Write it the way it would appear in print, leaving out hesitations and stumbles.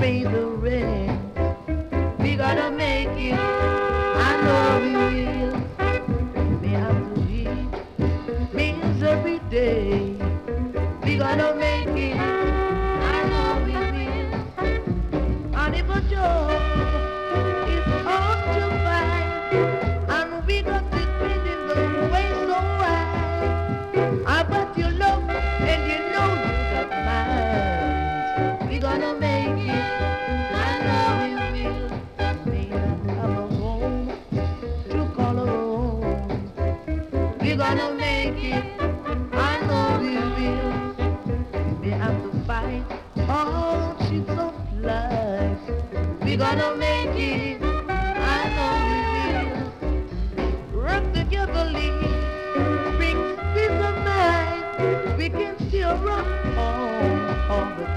pay the rent. We gonna make it, I know we will. We have to eat meals every day. We gonna make it, I know we will. And if a job is hard to find, and we got to spend in the way so high, I bet you love and you know you got mine. We gonna make it, I know we will. May not have a home to call our own. We gonna make it, I know we will. We have to fight hardships of life. We gonna make it, I know we will. Work together, brings peace of mind. We can still run home all the